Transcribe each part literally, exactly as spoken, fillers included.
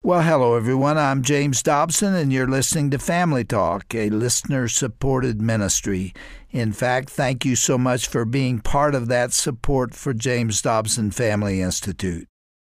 Well, hello, everyone. I'm James Dobson, and you're listening to Family Talk, a listener-supported ministry. In fact, thank you so much for being part of that support for James Dobson Family Institute.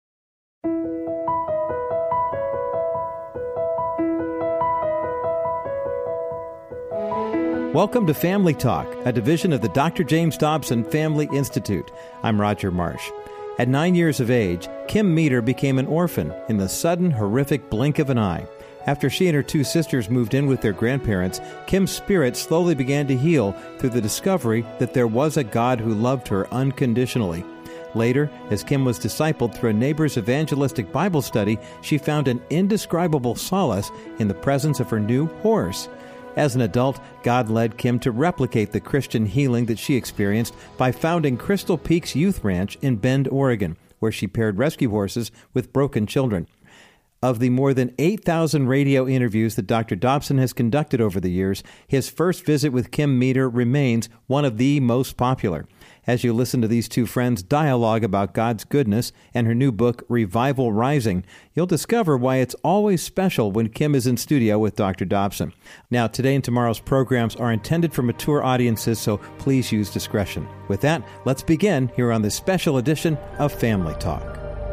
Welcome to Family Talk, a division of the Doctor James Dobson Family Institute. I'm Roger Marsh. At nine years of age, Kim Meter became an orphan in the sudden, horrific blink of an eye. After she and her two sisters moved in with their grandparents, Kim's spirit slowly began to heal through the discovery that there was a God who loved her unconditionally. Later, as Kim was discipled through a neighbor's evangelistic Bible study, she found an indescribable solace in the presence of her new horse. As an adult, God led Kim to replicate the Christian healing that she experienced by founding Crystal Peaks Youth Ranch in Bend, Oregon, where she paired rescue horses with broken children. Of the more than eight thousand radio interviews that Doctor Dobson has conducted over the years, his first visit with Kim Meter remains one of the most popular. As you listen to these two friends dialogue about God's goodness and her new book, Revival Rising, you'll discover why it's always special when Kim is in studio with Doctor Dobson. Now, today and tomorrow's programs are intended for mature audiences, so please use discretion. With that, let's begin here on this special edition of Family Talk.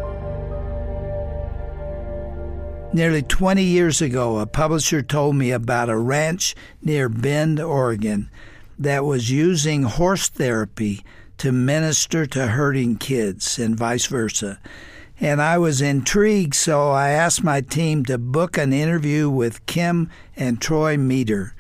Nearly twenty years ago, a publisher told me about a ranch near Bend, Oregon, that was using horse therapy to minister to hurting kids and vice versa. And I was intrigued, so I asked my team to book an interview with Kim and Troy Meter.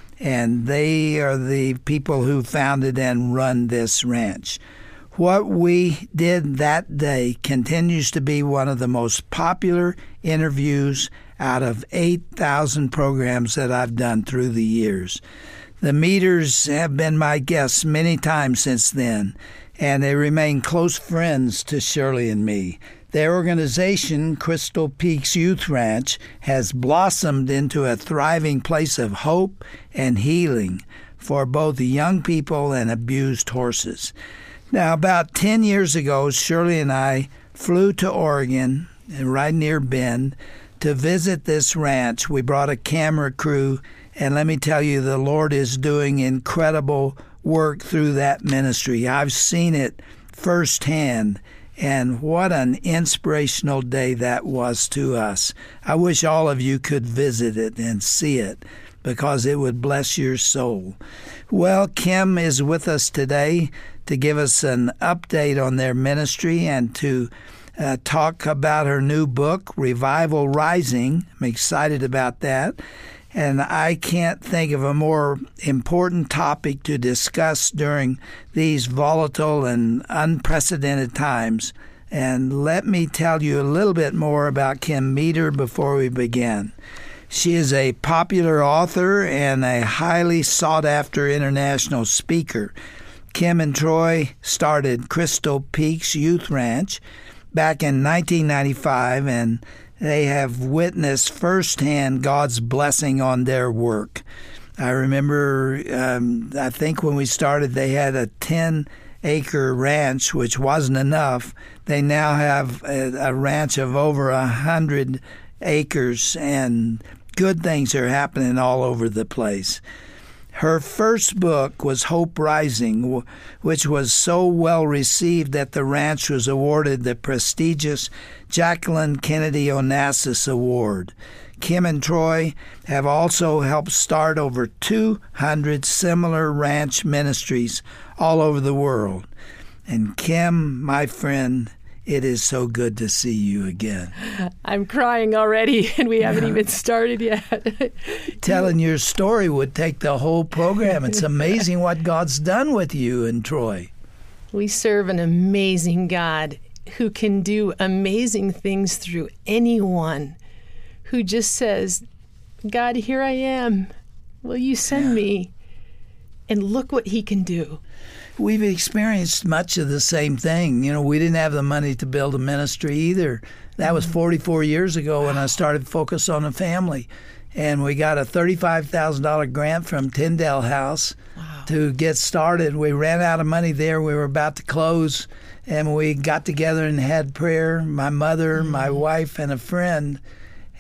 And they are the people who founded and run this ranch. What we did that day continues to be one of the most popular interviews out of eight thousand programs that I've done through the years. The Meters have been my guests many times since then, and they remain close friends to Shirley and me. Their organization, Crystal Peaks Youth Ranch, has blossomed into a thriving place of hope and healing for both young people and abused horses. Now, about ten years ago, Shirley and I flew to Oregon, right near Bend, to visit this ranch. We brought a camera crew. And let me tell you, the Lord is doing incredible work through that ministry. I've seen it firsthand, and what an inspirational day that was to us. I wish all of you could visit it and see it, because it would bless your soul. Well, Kim is with us today to give us an update on their ministry and to uh, talk about her new book, Revival Rising. I'm excited about that. And I can't think of a more important topic to discuss during these volatile and unprecedented times. And let me tell you a little bit more about Kim Meter before we begin. She is a popular author and a highly sought-after international speaker. Kim and Troy started Crystal Peaks Youth Ranch back in nineteen ninety-five, and they have witnessed firsthand God's blessing on their work. I remember, um, I think when we started, they had a ten-acre ranch, which wasn't enough. They now have a, a ranch of over one hundred acres, and good things are happening all over the place. Her first book was Hope Rising, which was so well received that the ranch was awarded the prestigious Jacqueline Kennedy Onassis Award. Kim and Troy have also helped start over two hundred similar ranch ministries all over the world. And Kim, my friend, it is so good to see you again. I'm crying already, and we haven't even started yet. Telling your story would take the whole program. It's amazing what God's done with you and Troy. We serve an amazing God who can do amazing things through anyone who just says, God, here I am. Will you send yeah. me? And look what he can do. We've experienced much of the same thing. You know, we didn't have the money to build a ministry either. That was forty-four years ago when I started Focus on the Family. And we got a thirty-five thousand dollars grant from Tyndale House wow. to get started. We ran out of money there. We were about to close. And we got together and had prayer, my mother, mm-hmm. my wife, and a friend.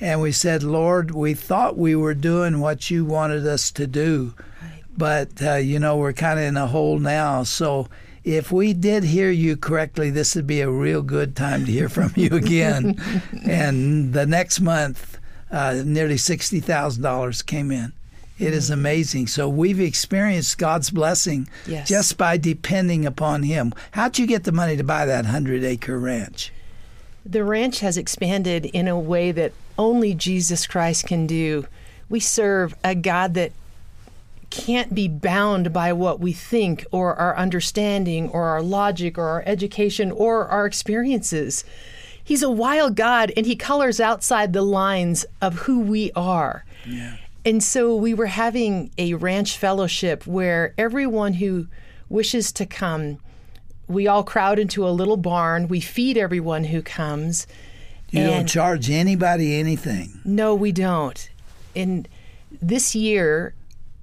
And we said, Lord, we thought we were doing what you wanted us to do. Right. But, uh, you know, we're kind of in a hole now. So if we did hear you correctly, this would be a real good time to hear from you again. And the next month, uh, nearly sixty thousand dollars came in. It is amazing. So we've experienced God's blessing yes. just by depending upon Him. How'd you get the money to buy that hundred-acre ranch? The ranch has expanded in a way that only Jesus Christ can do. We serve a God that can't be bound by what we think or our understanding or our logic or our education or our experiences. He's a wild God, and He colors outside the lines of who we are. Yeah. And so we were having a ranch fellowship where everyone who wishes to come, we all crowd into a little barn. We feed everyone who comes. You don't charge anybody anything. No, we don't. And this year,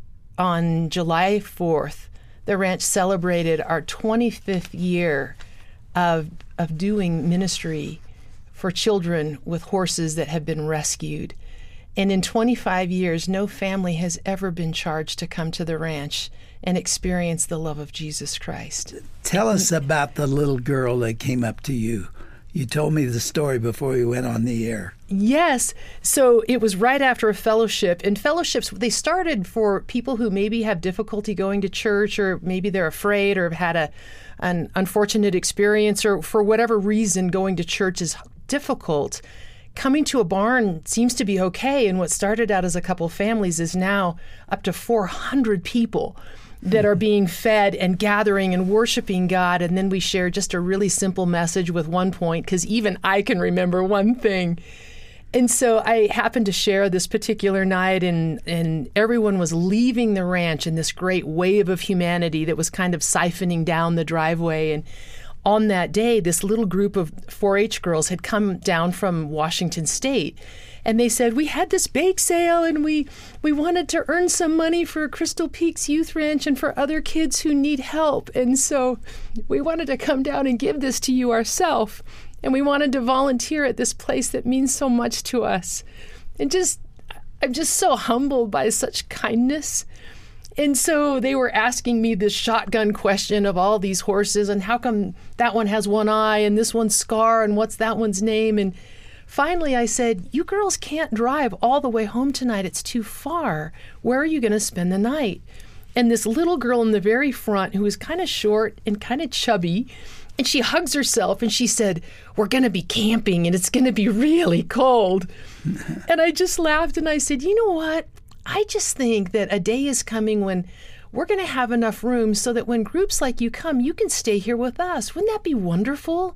on July fourth, the ranch celebrated our twenty-fifth year of of doing ministry for children with horses that have been rescued. And in twenty-five years, no family has ever been charged to come to the ranch and experience the love of Jesus Christ. Tell us about the little girl that came up to you. You told me the story before we went on the air. Yes. So it was right after a fellowship. And fellowships, they started for people who maybe have difficulty going to church, or maybe they're afraid or have had a, an unfortunate experience, or for whatever reason going to church is difficult. Coming to a barn seems to be okay, and what started out as a couple families is now up to four hundred people that are being fed and gathering and worshiping God. And then we share just a really simple message with one point, because even I can remember one thing. And so I happened to share this particular night, and, and everyone was leaving the ranch in this great wave of humanity that was kind of siphoning down the driveway. And on that day, this little group of four H girls had come down from Washington State, and they said, we had this bake sale, and we, we wanted to earn some money for Crystal Peaks Youth Ranch and for other kids who need help. And so we wanted to come down and give this to you ourselves, and we wanted to volunteer at this place that means so much to us. And just, I'm just so humbled by such kindness. And so they were asking me this shotgun question of all these horses, and how come that one has one eye and this one's Scar, and what's that one's name? And finally I said, you girls can't drive all the way home tonight. It's too far. Where are you going to spend the night? And this little girl in the very front, who was kind of short and kind of chubby, and she hugs herself and she said, we're going to be camping and it's going to be really cold. And I just laughed and I said, you know what? I just think that a day is coming when we're going to have enough room so that when groups like you come, you can stay here with us. Wouldn't that be wonderful?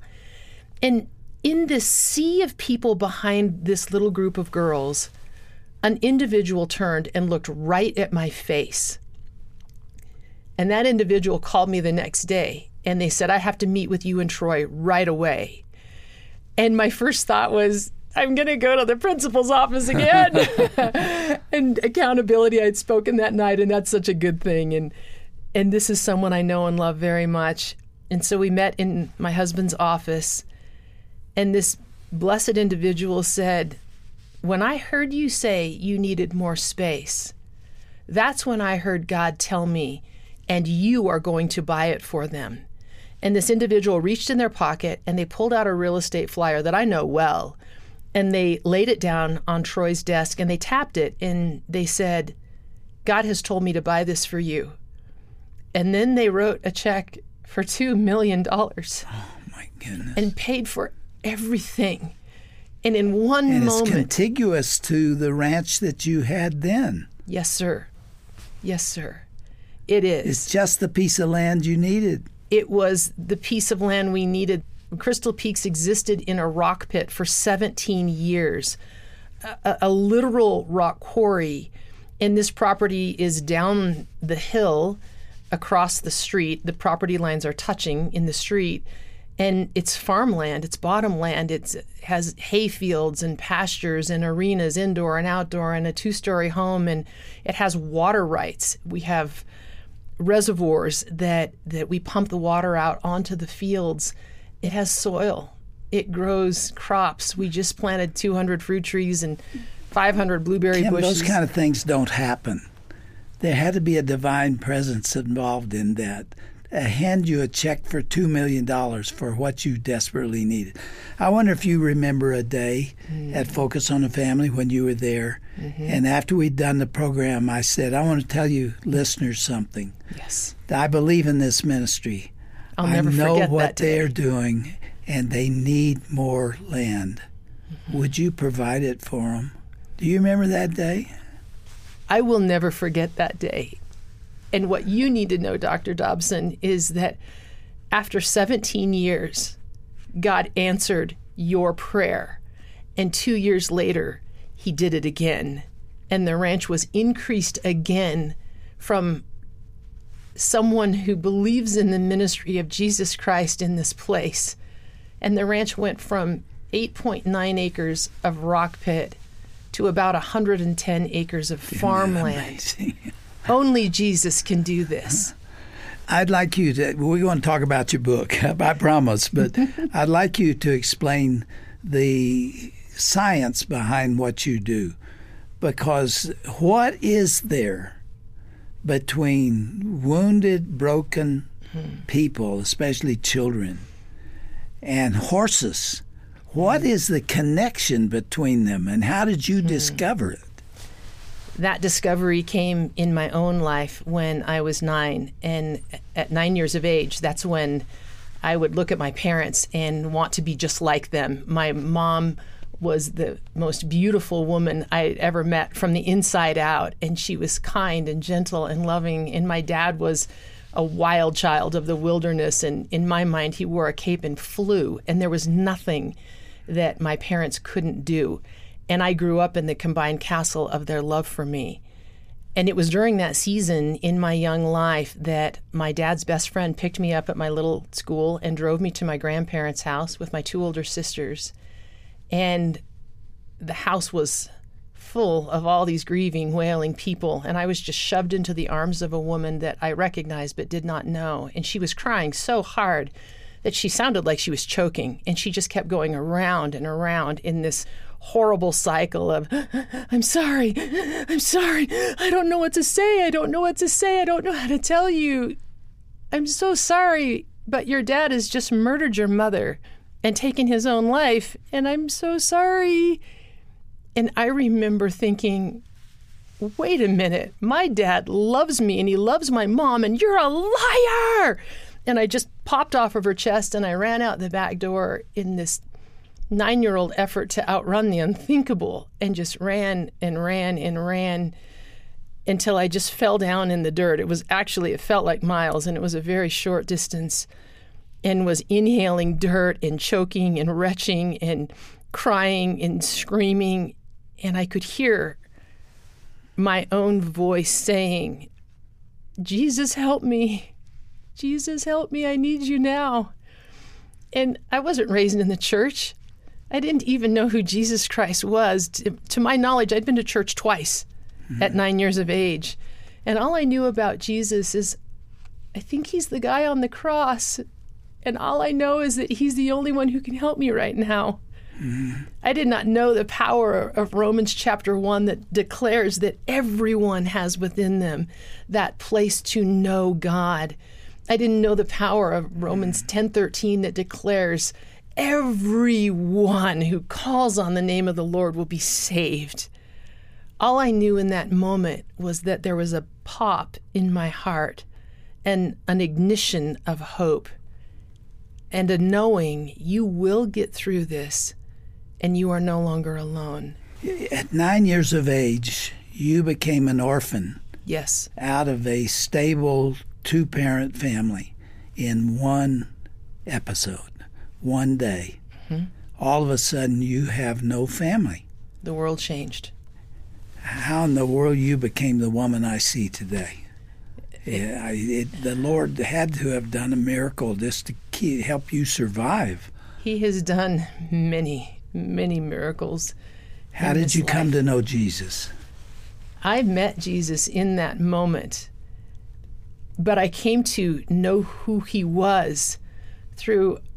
And in this sea of people behind this little group of girls, an individual turned and looked right at my face. And that individual called me the next day, and they said, I have to meet with you and Troy right away. And my first thought was, I'm going to go to the principal's office again. And accountability, I'd spoken that night, and that's such a good thing. And and this is someone I know and love very much. And so we met in my husband's office, and this blessed individual said, when I heard you say you needed more space, that's when I heard God tell me, and you are going to buy it for them. And this individual reached in their pocket, and they pulled out a real estate flyer that I know well. And they laid it down on Troy's desk, and they tapped it, and they said, God has told me to buy this for you. And then they wrote a check for two million dollars. Oh, my goodness. And paid for everything. And in one and moment. And it's contiguous to the ranch that you had then. Yes, sir. Yes, sir. It is. It's just the piece of land you needed. It was the piece of land we needed. Crystal Peaks existed in a rock pit for seventeen years, a, a literal rock quarry. And this property is down the hill across the street. The property lines are touching in the street. And it's farmland, it's bottomland. It has hay fields and pastures and arenas, indoor and outdoor, and a two-story home. And it has water rights. We have reservoirs that, that we pump the water out onto the fields. It has soil. it grows crops. We just planted two hundred fruit trees and five hundred blueberry Kim, bushes. those kind of things don't happen. There had to be a divine presence involved in that. Uh, hand you a check for two million dollars for what you desperately needed. I wonder if you remember a day mm. at Focus on the Family when you were there, mm-hmm. and after we'd done the program, I said, I want to tell you listeners something. Yes. I believe in this ministry. I'll never I know forget what that day. they're doing, and they need more land. Mm-hmm. Would you provide it for them? Do you remember that day? I will never forget that day. And what you need to know, Doctor Dobson, is that after seventeen years, God answered your prayer. And two years later, he did it again. And the ranch was increased again from someone who believes in the ministry of Jesus Christ in this place. And the ranch went from eight point nine acres of rock pit to about one hundred ten acres of farmland. Only Jesus can do this. I'd like you to, we're going to talk about your book, I promise, but I'd like you to explain the science behind what you do. Because what is there between wounded, broken people, especially children, and horses? What is the connection between them, and how did you discover it? That discovery came in my own life when I was nine. And at nine years of age, that's when I would look at my parents and want to be just like them. My mom was the most beautiful woman I had ever met from the inside out. And she was kind and gentle and loving. And my dad was a wild child of the wilderness. And in my mind, he wore a cape and flew. And there was nothing that my parents couldn't do. And I grew up in the combined castle of their love for me. And it was during that season in my young life that my dad's best friend picked me up at my little school and drove me to my grandparents' house with my two older sisters. And the house was full of all these grieving, wailing people. And I was just shoved into the arms of a woman that I recognized but did not know. And she was crying so hard that she sounded like she was choking. And she just kept going around and around in this horrible cycle of, I'm sorry, I'm sorry, I don't know what to say, I don't know what to say, I don't know how to tell you. I'm so sorry, but your dad has just murdered your mother and taken his own life, and I'm so sorry. And I remember thinking, wait a minute, my dad loves me and he loves my mom, and you're a liar! And I just popped off of her chest and I ran out the back door in this nine-year-old effort to outrun the unthinkable, and just ran and ran and ran until I just fell down in the dirt. It was actually, it felt like miles, and it was a very short distance, and was inhaling dirt and choking and retching and crying and screaming. And I could hear my own voice saying, Jesus, help me. Jesus, help me. I need you now. And I wasn't raised in the church. I didn't even know who Jesus Christ was. To, to my knowledge, I'd been to church twice mm-hmm. at nine years of age. And all I knew about Jesus is, I think he's the guy on the cross. And all I know is that he's the only one who can help me right now. Mm-hmm. I did not know the power of Romans chapter one that declares that everyone has within them that place to know God. I didn't know the power of Romans ten thirteen that declares everyone who calls on the name of the Lord will be saved. All I knew in that moment was that there was a pop in my heart and an ignition of hope and a knowing you will get through this and you are no longer alone. At nine years of age, you became an orphan. Yes. Out of a stable two-parent family in one episode, one day. Mm-hmm. All of a sudden, you have no family. The world changed. How in the world you became the woman I see today? It, I, it, the Lord had to have done a miracle just to keep, help you survive. He has done many, many miracles. How did you life. come to know Jesus? I met Jesus in that moment. But I came to know who he was through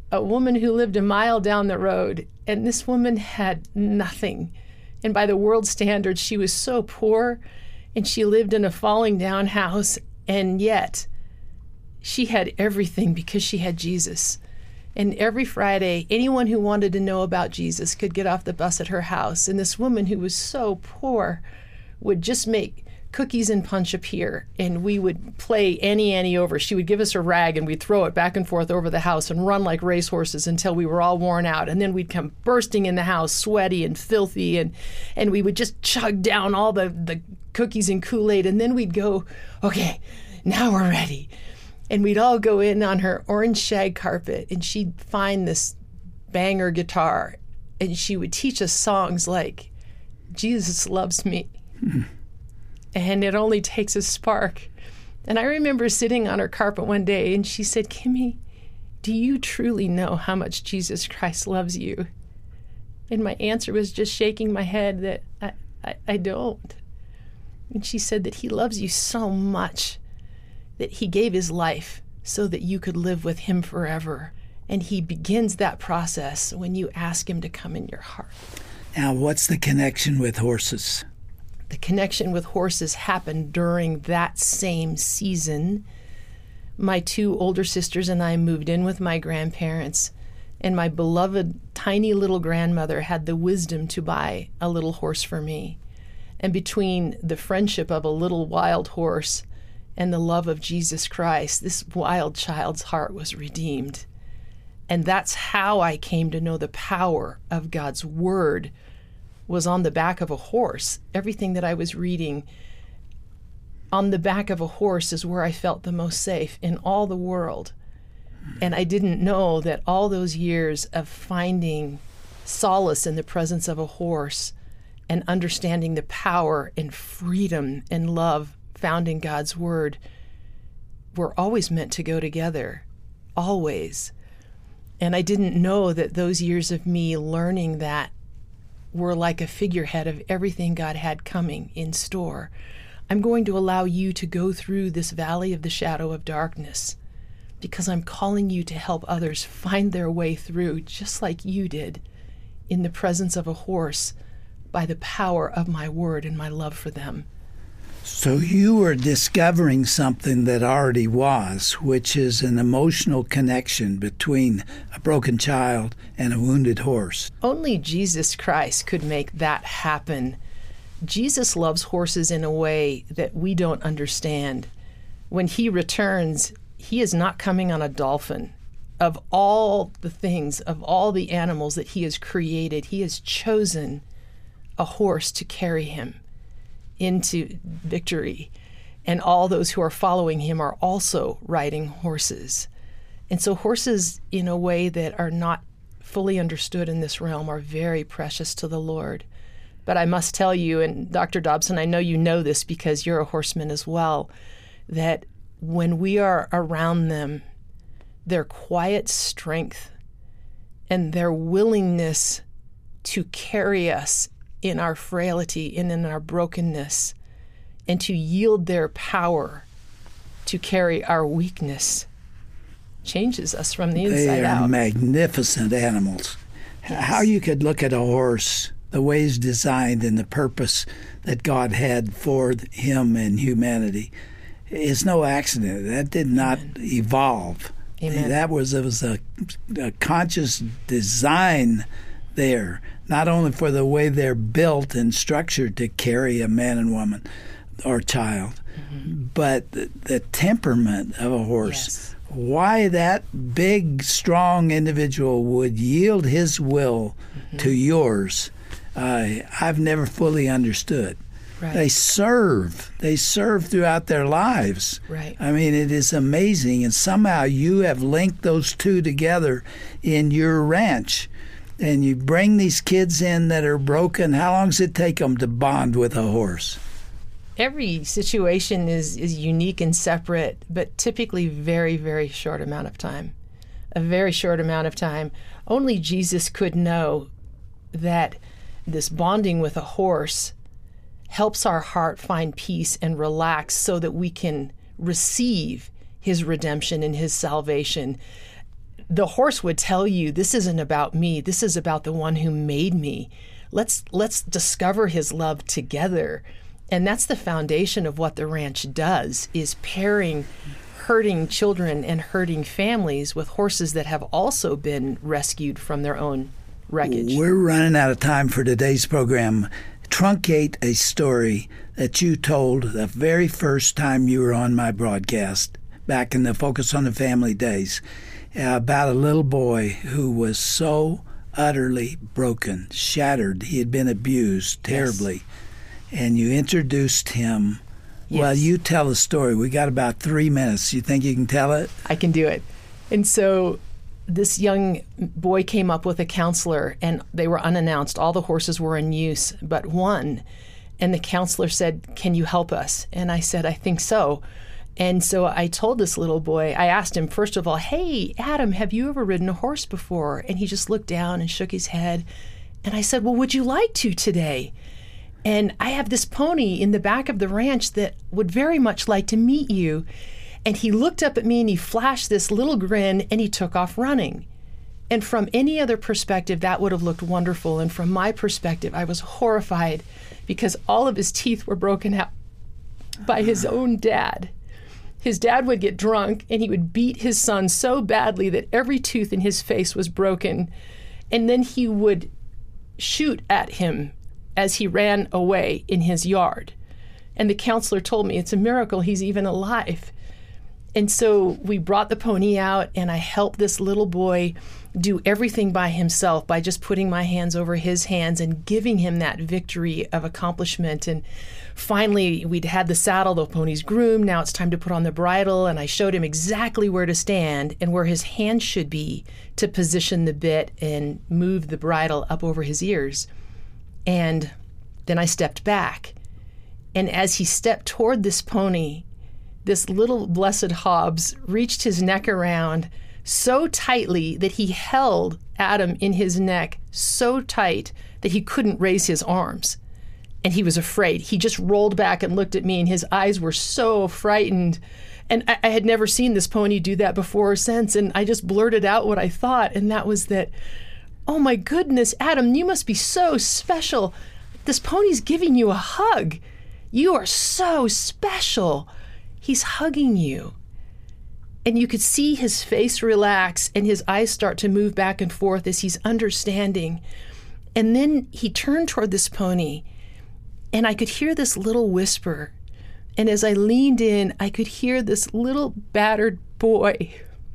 a woman who lived a mile down the road, and this woman had nothing. And by the world standards, she was so poor, and she lived in a falling down house, and yet she had everything because she had Jesus. And every Friday, anyone who wanted to know about Jesus could get off the bus at her house. And this woman who was so poor would just make cookies and punch appear, and we would play Annie Annie over. She would give us a rag, and we'd throw it back and forth over the house and run like racehorses until we were all worn out. And then we'd come bursting in the house, sweaty and filthy, and and we would just chug down all the, the cookies and Kool-Aid, and then we'd go, okay, now we're ready. And we'd all go in on her orange shag carpet, and she'd find this banger guitar, and she would teach us songs like, Jesus Loves Me. Mm-hmm. And it only takes a spark. And I remember sitting on her carpet one day, and she said, Kimmy, do you truly know how much Jesus Christ loves you? And my answer was just shaking my head that I, I, I don't. And she said that he loves you so much that he gave his life so that you could live with him forever. And he begins that process when you ask him to come in your heart. Now, what's the connection with horses? The connection with horses happened during that same season. My two older sisters and I moved in with my grandparents, and my beloved tiny little grandmother had the wisdom to buy a little horse for me. And between the friendship of a little wild horse and the love of Jesus Christ, this wild child's heart was redeemed. And that's how I came to know the power of God's Word was on the back of a horse. Everything that I was reading on the back of a horse is where I felt the most safe in all the world. And I didn't know that all those years of finding solace in the presence of a horse and understanding the power and freedom and love found in God's Word were always meant to go together, always. And I didn't know that those years of me learning that were like a figurehead of everything God had coming in store. I'm going to allow you to go through this valley of the shadow of darkness because I'm calling you to help others find their way through, just like you did, in the presence of a horse, by the power of my Word and my love for them. So you were discovering something that already was, which is an emotional connection between a broken child and a wounded horse. Only Jesus Christ could make that happen. Jesus loves horses in a way that we don't understand. When he returns, he is not coming on a dolphin. Of all the things, of all the animals that he has created, he has chosen a horse to carry him into victory. And all those who are following him are also riding horses. And so horses, in a way that are not fully understood in this realm, are very precious to the Lord. But I must tell you, and Doctor Dobson, I know you know this because you're a horseman as well, that when we are around them, their quiet strength and their willingness to carry us in our frailty and in our brokenness, and to yield their power to carry our weakness, changes us from the inside out. They are magnificent animals. Yes. How you could look at a horse, the way he's designed and the purpose that God had for him and humanity, is no accident. That did not Amen. evolve. Amen. That was, it was a, a conscious design there, not only for the way they're built and structured to carry a man and woman or child, mm-hmm. but the, the temperament of a horse. Yes. Why that big, strong individual would yield his will mm-hmm. to yours, uh, I've never fully understood. Right. They serve. They serve throughout their lives. Right. I mean, it is amazing. And somehow you have linked those two together in your ranch. And you bring these kids in that are broken. How long does it take them to bond with a horse? Every situation is, is unique and separate, but typically very, very short amount of time. A very short amount of time. Only Jesus could know that this bonding with a horse helps our heart find peace and relax so that we can receive his redemption and his salvation. the horse would tell you, this isn't about me. This is about the one who made me. Let's let's discover his love together. And that's the foundation of what the ranch does, is pairing hurting children and hurting families with horses that have also been rescued from their own wreckage. We're running out of time for today's program. Truncate a story that you told the very first time you were on my broadcast back in the Focus on the Family days about a little boy who was so utterly broken, shattered. He had been abused terribly. Yes. And you introduced him. Yes. Well, you tell the story. We got about three minutes. You think you can tell it? I can do it. And so this young boy came up with a counselor, and they were unannounced. All the horses were in use but one. And the counselor said, "Can you help us?" And I said, "I think so." And so I told this little boy, I asked him, first of all, "Hey, Adam, have you ever ridden a horse before?" And he just looked down and shook his head. And I said, "Well, would you like to today? And I have this pony in the back of the ranch that would very much like to meet you." And he looked up at me and he flashed this little grin and he took off running. And from any other perspective, that would have looked wonderful. And from my perspective, I was horrified because all of his teeth were broken out by his own dad. His dad would get drunk and he would beat his son so badly that every tooth in his face was broken. And then he would shoot at him as he ran away in his yard. And the counselor told me, it's a miracle he's even alive. And so we brought the pony out, and I helped this little boy do everything by himself by just putting my hands over his hands and giving him that victory of accomplishment. And finally, we'd had the saddle, the pony's groomed. Now it's time to put on the bridle, and I showed him exactly where to stand and where his hands should be to position the bit and move the bridle up over his ears. And then I stepped back. And as he stepped toward this pony, this little blessed Hobbs reached his neck around so tightly that he held Adam in his neck so tight that he couldn't raise his arms. And he was afraid. He just rolled back and looked at me, and his eyes were so frightened. And I, I had never seen this pony do that before or since. And I just blurted out what I thought, and that was that, "Oh my goodness, Adam, you must be so special. This pony's giving you a hug. You are so special. He's hugging you." And you could see his face relax and his eyes start to move back and forth as he's understanding. And then he turned toward this pony, and I could hear this little whisper. And as I leaned in, I could hear this little battered boy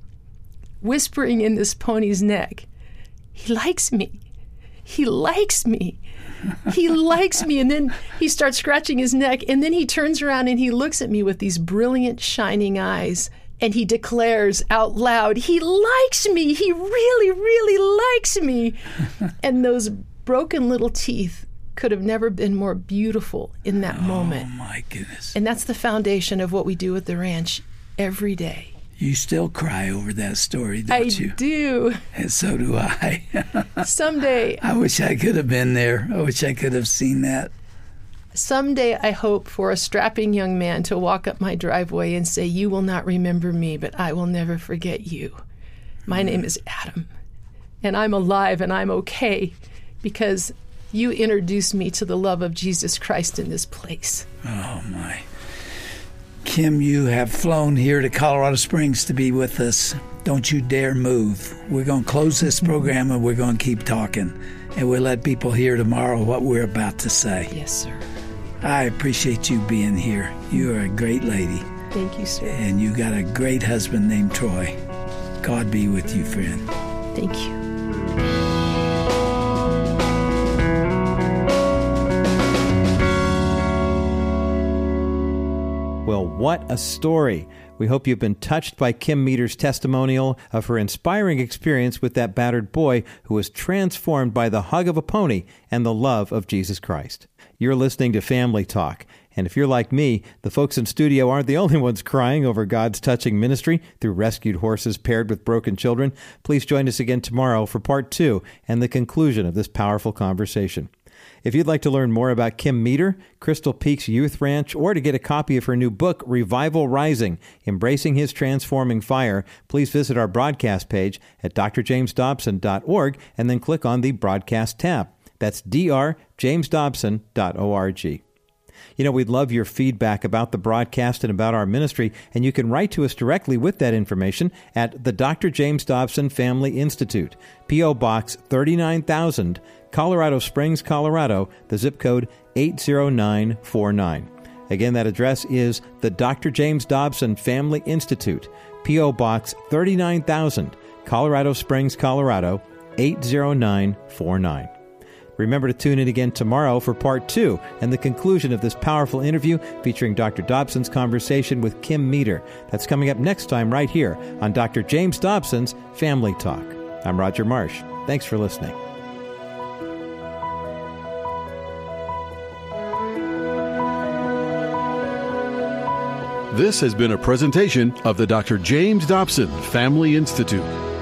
whispering in this pony's neck, "He likes me. He likes me. He likes me." And then he starts scratching his neck, and then he turns around and he looks at me with these brilliant, shining eyes, and he declares out loud, "He likes me. He really, really likes me." And those broken little teeth could have never been more beautiful in that moment. Oh, my goodness. And that's the foundation of what we do at the ranch every day. You still cry over that story, don't I you? I do. And so do I. Someday. I wish I could have been there. I wish I could have seen that. Someday I hope for a strapping young man to walk up my driveway and say, "You will not remember me, but I will never forget you. My mm. name is Adam, and I'm alive and I'm okay because you introduced me to the love of Jesus Christ in this place." Oh, my. Kim, you have flown here to Colorado Springs to be with us. Don't you dare move. We're going to close this program and we're going to keep talking. And we'll let people hear tomorrow what we're about to say. Yes, sir. I appreciate you being here. You are a great lady. Thank you, sir. And you got a great husband named Troy. God be with you, friend. Thank you. Well, what a story. We hope you've been touched by Kim Meader's testimonial of her inspiring experience with that battered boy who was transformed by the hug of a pony and the love of Jesus Christ. You're listening to Family Talk. And if you're like me, the folks in studio aren't the only ones crying over God's touching ministry through rescued horses paired with broken children. Please join us again tomorrow for part two and the conclusion of this powerful conversation. If you'd like to learn more about Kim Meter, Crystal Peaks Youth Ranch, or to get a copy of her new book, Revival Rising, Embracing His Transforming Fire, please visit our broadcast page at d r james dobson dot org and then click on the Broadcast tab. That's d r james dobson dot org. You know, we'd love your feedback about the broadcast and about our ministry, and you can write to us directly with that information at the Doctor James Dobson Family Institute, P O. Box thirty-nine thousand, Colorado Springs, Colorado, the zip code eight zero nine four nine. Again, that address is the Doctor James Dobson Family Institute, P O. Box thirty-nine thousand, Colorado Springs, Colorado, eight zero nine four nine. Remember to tune in again tomorrow for part two and the conclusion of this powerful interview featuring Doctor Dobson's conversation with Kim Meter. That's coming up next time right here on Doctor James Dobson's Family Talk. I'm Roger Marsh. Thanks for listening. This has been a presentation of the Doctor James Dobson Family Institute.